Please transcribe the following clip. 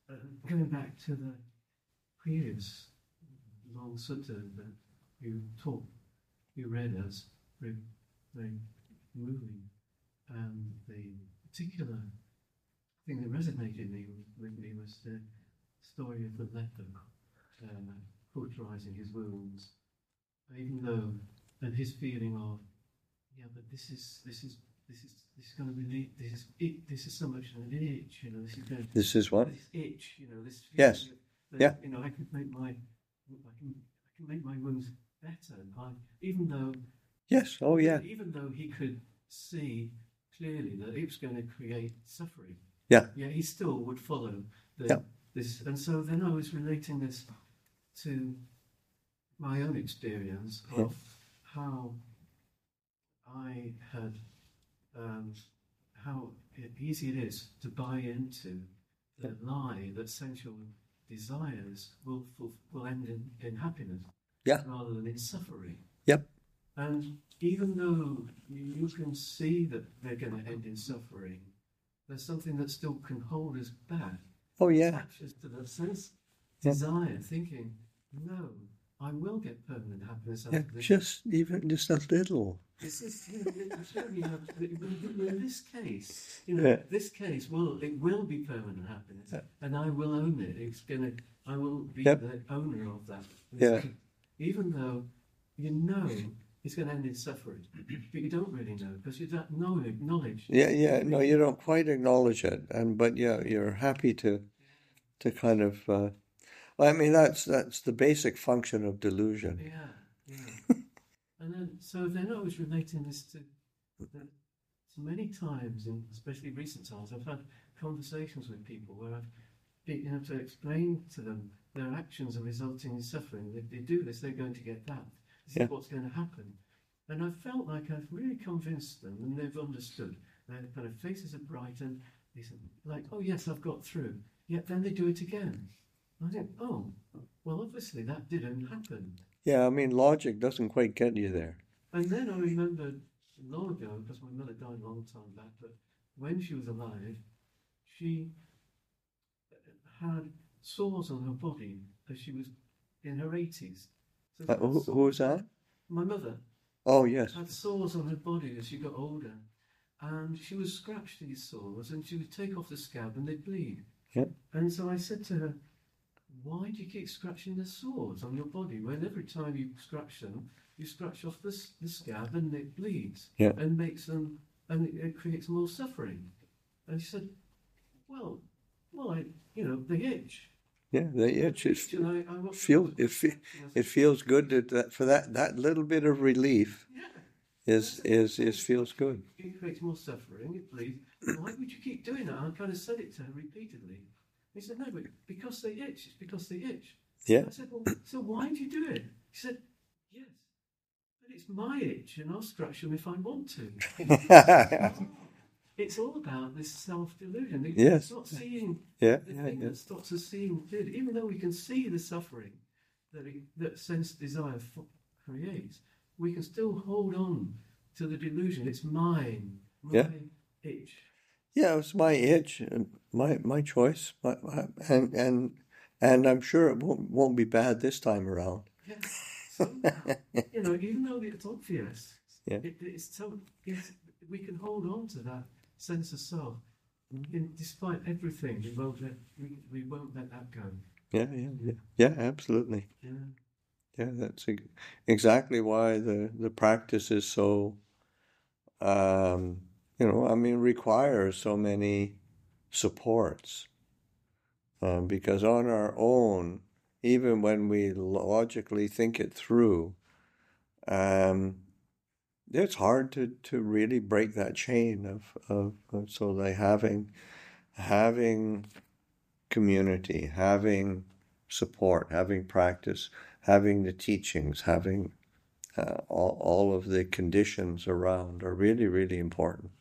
going back to the previous long sutta that you read as very moving, the particular thing that resonated with me was the story of the leper cauterizing his wounds, even though, and his feeling of, but this is going to be this is so much an itch, This is what? This itch, this feeling. Yes. That, I can make my wounds better, even though. Yes. Oh, yeah. Even though he could see clearly that it was going to create suffering. Yeah. Yeah, he still would follow this, and so then I was relating this to my own experience of how I had, how easy it is to buy into the lie that sensual desires will end in happiness rather than in suffering. Yep. And even though you can see that they're going to end in suffering, there's something that still can hold us back. Oh, yeah. Attaches to that sense, desire, thinking, no, I will get permanent happiness after this. Just a little. This is, in this case, this case, it will be permanent happiness, and I will own it. I will be the owner of that. Yeah. Even though it's going to end in suffering, but you don't really know because you don't knowledge. Yeah. No, you don't quite acknowledge it, but you're happy to kind of. I mean, that's the basic function of delusion. Yeah. And then I was relating this to many times, and especially recent times, I've had conversations with people where I've been able to explain to them their actions are resulting in suffering. If they do this, they're going to get that. This is what's going to happen. And I felt like I've really convinced them, and they've understood. Their kind of faces are bright, and they said, like, oh yes, I've got through. Yet then they do it again. I think, oh, well, obviously that didn't happen. Yeah, I mean, logic doesn't quite get you there. And then I remembered long ago, because my mother died a long time back, but when she was alive, she had sores on her body as she was in her 80s. So who was that? My mother. Oh, yes. Had sores on her body as she got older. And she would scratch these sores and she would take off the scab and they'd bleed. Yep. And so I said to her, why do you keep scratching the sores on your body when every time you scratch them, you scratch off the scab and it bleeds and makes them, and it creates more suffering? And she said, well, they itch. Yeah, they itch. It feels good for that little bit of relief. Feels good. It creates more suffering. It bleeds. Why would you keep doing that? I kind of said it to her repeatedly. He said, no, but because they itch. It's because they itch. Yeah. I said, well, so why do you do it? He said, yes, but it's my itch, and I'll scratch them if I want to. It's all about this self-delusion. Yes. Not seeing thing that stops us seeing clearly. Even though we can see the suffering that sense desire creates, we can still hold on to the delusion. It's mine, my itch. Yeah, it's my itch, my choice, and I'm sure it won't be bad this time around. Yeah. So, even though it's obvious, we can hold on to that sense of self, despite everything. We won't let that go. Yeah, absolutely. Yeah, that's exactly why the practice is so. Requires so many supports. Because on our own, even when we logically think it through, it's hard to really break that chain of so they having community, having support, having practice, having the teachings, having all of the conditions around are really, really important.